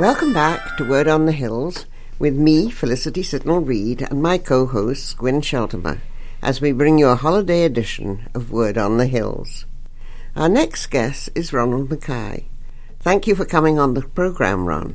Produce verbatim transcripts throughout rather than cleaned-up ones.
Welcome back to Word on the Hills with me, Felicity Sitnell-Reid, and my co-host, Gwyn Sheltimer, as we bring you a holiday edition of Word on the Hills. Our next guest is Ronald Mackay. Thank you for coming on the program, Ron.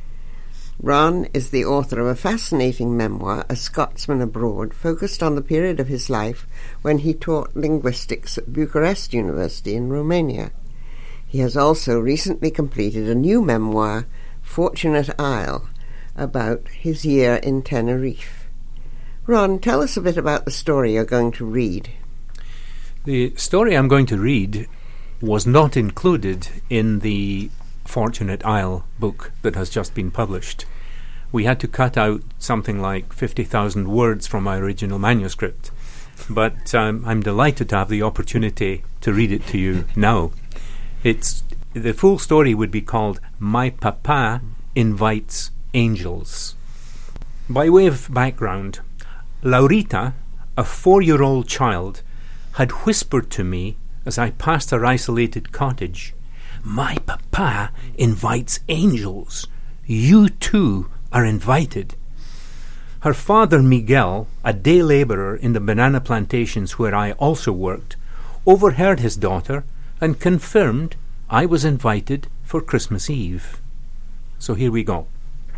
Ron is the author of a fascinating memoir, A Scotsman Abroad, focused on the period of his life when he taught linguistics at Bucharest University in Romania. He has also recently completed a new memoir, Fortunate Isle, about his year in Tenerife. Ron, tell us a bit about the story you're going to read. The story I'm going to read was not included in the Fortunate Isle book that has just been published. We had to cut out something like fifty thousand words from my original manuscript, but um, I'm delighted to have the opportunity to read it to you now. It's the full story would be called My Papa Invites Angels. By way of background, Laurita, a four-year-old child, had whispered to me as I passed our isolated cottage, "My papa invites angels. You too are invited." Her father, Miguel, a day labourer in the banana plantations where I also worked, overheard his daughter and confirmed I was invited for Christmas Eve. So here we go.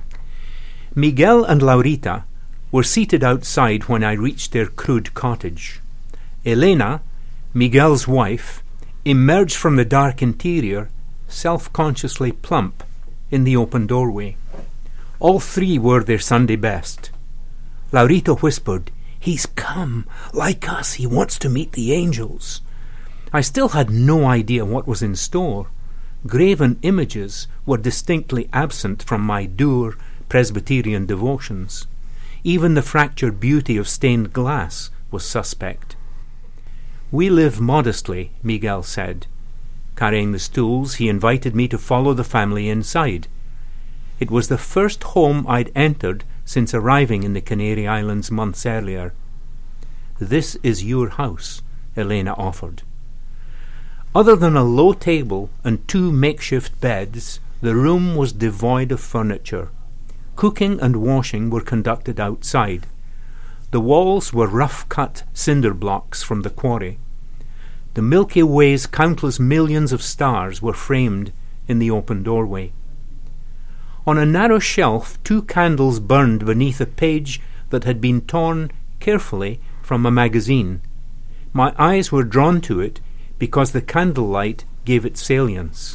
Miguel and Laurita were seated outside when I reached their crude cottage. Elena, Miguel's wife, emerged from the dark interior, self-consciously plump, in the open doorway. All three wore their Sunday best. Laurita whispered, "He's come. Like us, he wants to meet the angels." I still had no idea what was in store. Graven images were distinctly absent from my dour Presbyterian devotions. Even the fractured beauty of stained glass was suspect. "We live modestly," Miguel said. Carrying the stools, he invited me to follow the family inside. It was the first home I'd entered since arriving in the Canary Islands months earlier. "This is your house," Elena offered. Other than a low table and two makeshift beds, the room was devoid of furniture. Cooking and washing were conducted outside. The walls were rough-cut cinder blocks from the quarry. The Milky Way's countless millions of stars were framed in the open doorway. On a narrow shelf, two candles burned beneath a page that had been torn carefully from a magazine. My eyes were drawn to it because the candlelight gave it salience.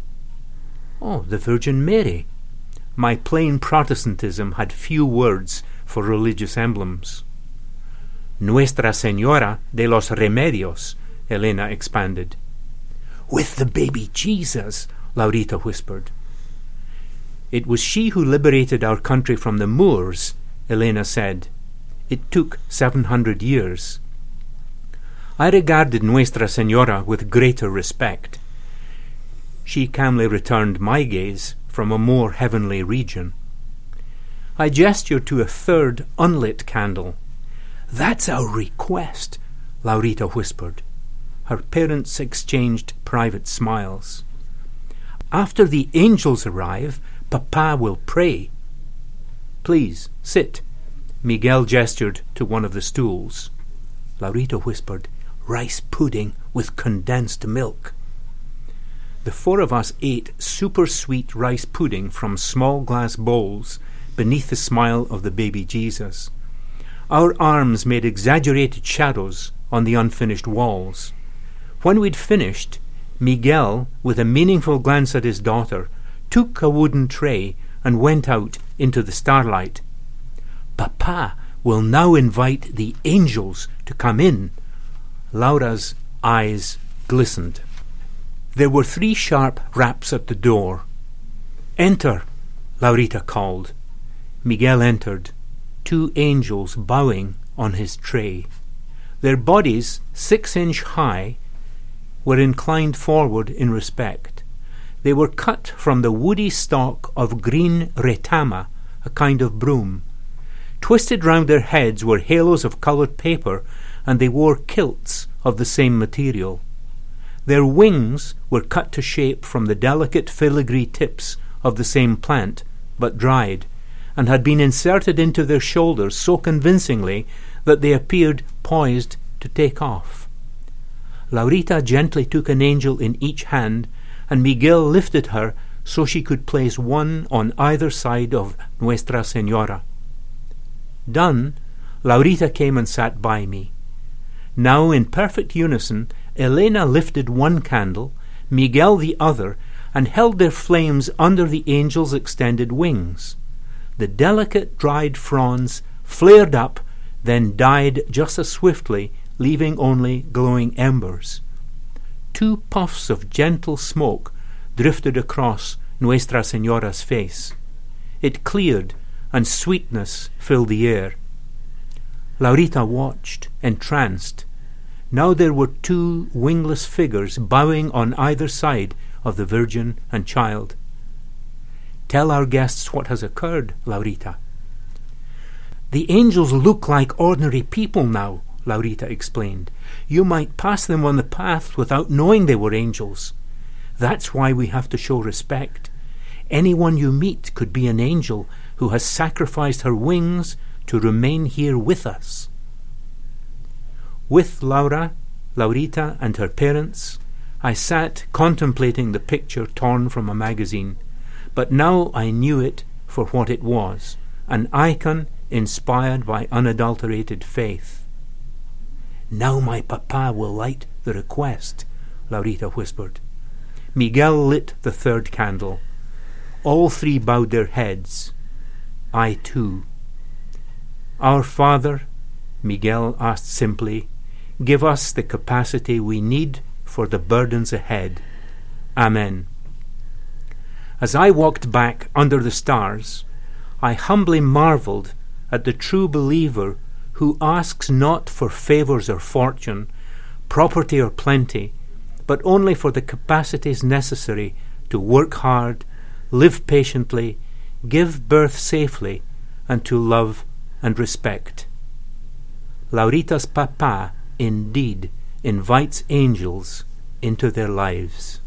"Oh, the Virgin Mary." My plain Protestantism had few words for religious emblems. "Nuestra Señora de los Remedios," Elena expanded. "With the baby Jesus," Laurita whispered. "It was she who liberated our country from the Moors," Elena said. "It took seven hundred years." I regarded Nuestra Señora with greater respect. She calmly returned my gaze from a more heavenly region. I gestured to a third unlit candle. "That's our request," Laurita whispered. Her parents exchanged private smiles. "After the angels arrive, Papa will pray." "Please, sit." Miguel gestured to one of the stools. Laurita whispered, "Rice pudding with condensed milk." The four of us ate super-sweet rice pudding from small glass bowls beneath the smile of the baby Jesus. Our arms made exaggerated shadows on the unfinished walls. When we'd finished, Miguel, with a meaningful glance at his daughter, took a wooden tray and went out into the starlight. "Papa will now invite the angels to come in." Laura's eyes glistened. There were three sharp raps at the door. "Enter," Laurita called. Miguel entered, two angels bowing on his tray. Their bodies, six-inch high, were inclined forward in respect. They were cut from the woody stalk of green retama, a kind of broom. Twisted round their heads were halos of coloured paper, and they wore kilts of the same material. Their wings were cut to shape from the delicate filigree tips of the same plant, but dried, and had been inserted into their shoulders so convincingly that they appeared poised to take off. Laurita gently took an angel in each hand, and Miguel lifted her so she could place one on either side of Nuestra Señora. Done, Laurita came and sat by me. Now, in perfect unison, Elena lifted one candle, Miguel the other, and held their flames under the angel's extended wings. The delicate dried fronds flared up, then died just as swiftly, leaving only glowing embers. Two puffs of gentle smoke drifted across Nuestra Señora's face. It cleared, and sweetness filled the air. Laurita watched, entranced. Now there were two wingless figures bowing on either side of the Virgin and Child. "Tell our guests what has occurred, Laurita." "The angels look like ordinary people now," Laurita explained. "You might pass them on the path without knowing they were angels. That's why we have to show respect. Anyone you meet could be an angel who has sacrificed her wings to remain here with us." With Laura, Laurita, and her parents, I sat contemplating the picture torn from a magazine, but now I knew it for what it was, an icon inspired by unadulterated faith. "Now my papa will light the request," Laurita whispered. Miguel lit the third candle. All three bowed their heads. I too. "Our Father," Miguel asked simply, "give us the capacity we need for the burdens ahead. Amen." As I walked back under the stars, I humbly marvelled at the true believer who asks not for favours or fortune, property or plenty, but only for the capacities necessary to work hard, live patiently, give birth safely, and to love and respect. Laurita's papa indeed invites angels into their lives.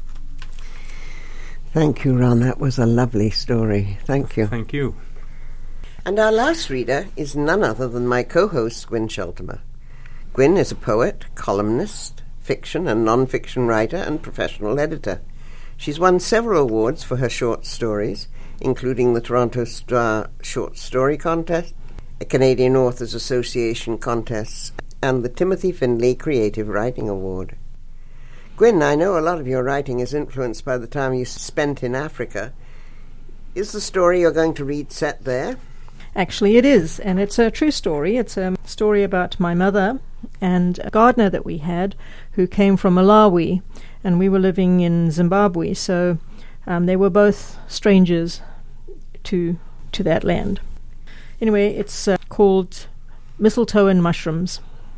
Thank you, Ron. That was a lovely story. Thank you. Thank you. And our last reader is none other than my co-host, Gwyn Sheltimer. Gwyn is a poet, columnist, fiction and non-fiction writer, and professional editor. She's won several awards for her short stories, including the Toronto Star Short Story Contest, a Canadian Authors Association contest, and the Timothy Findlay Creative Writing Award. Gwyn, I know a lot of your writing is influenced by the time you spent in Africa. Is the story you're going to read set there? Actually, it is, and it's a true story. It's a story about my mother and a gardener that we had who came from Malawi, and we were living in Zimbabwe, so um, they were both strangers to to that land. Anyway, it's uh, called Mistletoe and Mushrooms.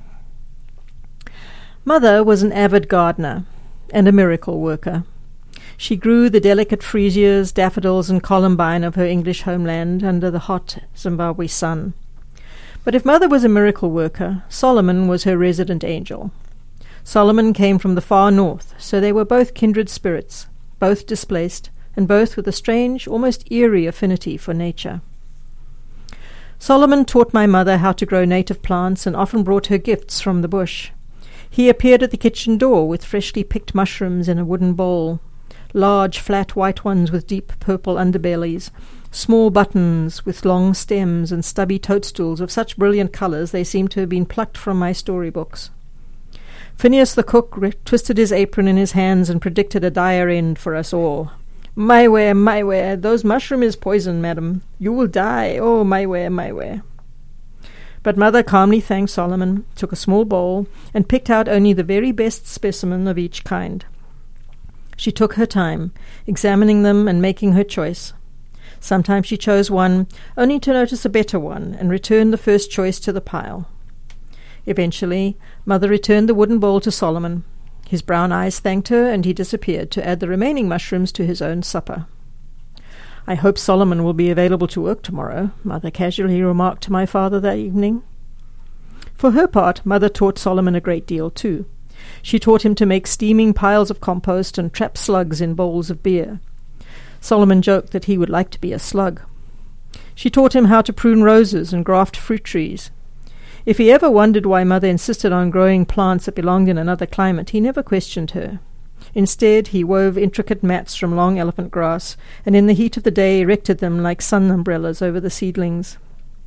Mother was an avid gardener and a miracle worker. She grew the delicate freesias, daffodils, and columbine of her English homeland under the hot Zimbabwe sun. But if Mother was a miracle worker, Solomon was her resident angel. Solomon came from the far north, so they were both kindred spirits, both displaced, and both with a strange, almost eerie affinity for nature. Solomon taught my mother how to grow native plants and often brought her gifts from the bush. He appeared at the kitchen door with freshly picked mushrooms in a wooden bowl, large flat white ones with deep purple underbellies, small buttons with long stems and stubby toadstools of such brilliant colours they seemed to have been plucked from my storybooks. Phineas the cook re- twisted his apron in his hands and predicted a dire end for us all. "My ware, my ware, those mushroom is poison, madam. You will die. Oh, my ware, my ware." But Mother calmly thanked Solomon, took a small bowl, and picked out only the very best specimen of each kind. She took her time, examining them and making her choice. Sometimes she chose one, only to notice a better one, and returned the first choice to the pile. Eventually, Mother returned the wooden bowl to Solomon. His brown eyes thanked her, and he disappeared to add the remaining mushrooms to his own supper. "I hope Solomon will be available to work tomorrow," Mother casually remarked to my father that evening. For her part, Mother taught Solomon a great deal too. She taught him to make steaming piles of compost and trap slugs in bowls of beer. Solomon joked that he would like to be a slug. She taught him how to prune roses and graft fruit trees. If he ever wondered why Mother insisted on growing plants that belonged in another climate, he never questioned her. Instead, he wove intricate mats from long elephant grass, and in the heat of the day erected them like sun umbrellas over the seedlings.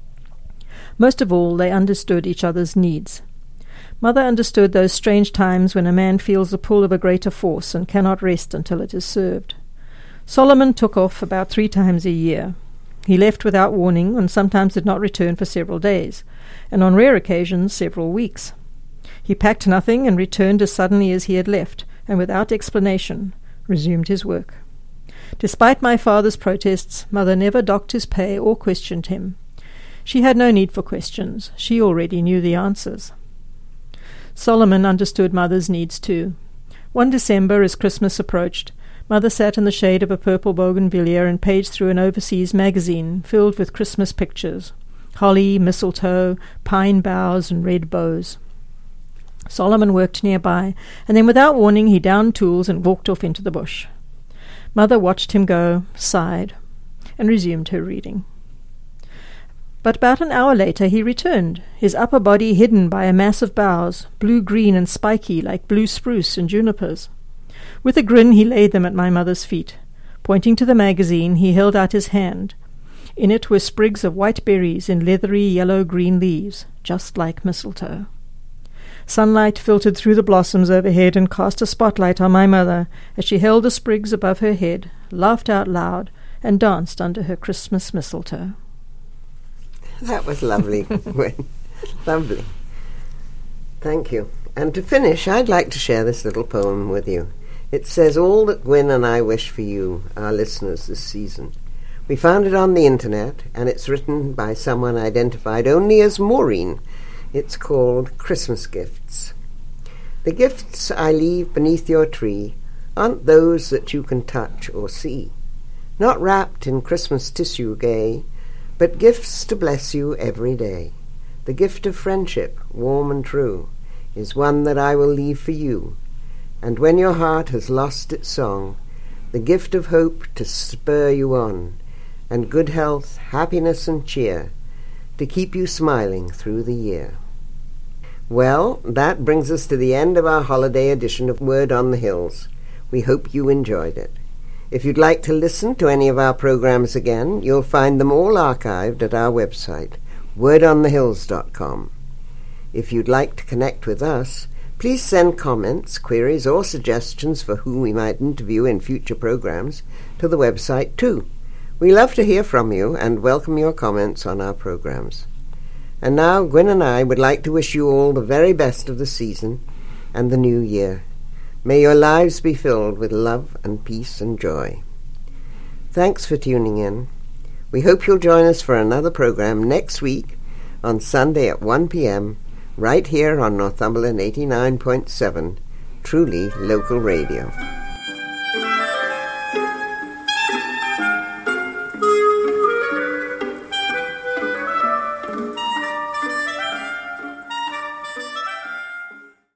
Most of all, they understood each other's needs. Mother understood those strange times when a man feels the pull of a greater force and cannot rest until it is served. Solomon took off about three times a year. He left without warning and sometimes did not return for several days, and on rare occasions several weeks. He packed nothing and returned as suddenly as he had left, and without explanation resumed his work. Despite my father's protests, Mother never docked his pay or questioned him. She had no need for questions. She already knew the answers. Solomon understood Mother's needs too. One December, as Christmas approached, Mother sat in the shade of a purple bougainvillea and paged through an overseas magazine filled with Christmas pictures: holly, mistletoe, pine boughs, and red bows. Solomon worked nearby, and then without warning he downed tools and walked off into the bush. Mother watched him go, sighed, and resumed her reading. But about an hour later he returned, his upper body hidden by a mass of boughs, blue-green and spiky like blue spruce and junipers. With a grin he laid them at my mother's feet. Pointing to the magazine, he held out his hand. In it were sprigs of white berries in leathery yellow-green leaves, just like mistletoe. Sunlight filtered through the blossoms overhead and cast a spotlight on my mother as she held the sprigs above her head, laughed out loud, and danced under her Christmas mistletoe. That was lovely, Gwen. Lovely. Thank you. And to finish, I'd like to share this little poem with you. It says all that Gwen and I wish for you, our listeners, this season. We found it on the internet, and it's written by someone identified only as Maureen. It's called Christmas Gifts. The gifts I leave beneath your tree aren't those that you can touch or see, not wrapped in Christmas tissue gay, but gifts to bless you every day. The gift of friendship, warm and true, is one that I will leave for you. And when your heart has lost its song, the gift of hope to spur you on, and good health, happiness and cheer, to keep you smiling through the year. Well, that brings us to the end of our holiday edition of Word on the Hills. We hope you enjoyed it. If you'd like to listen to any of our programs again, you'll find them all archived at our website, word on the hills dot com. If you'd like to connect with us, please send comments, queries, or suggestions for who we might interview in future programs to the website too. We love to hear from you and welcome your comments on our programs. And now Gwen and I would like to wish you all the very best of the season and the new year. May your lives be filled with love and peace and joy. Thanks for tuning in. We hope you'll join us for another program next week on Sunday at one p.m. right here on Northumberland eighty-nine point seven, truly local radio.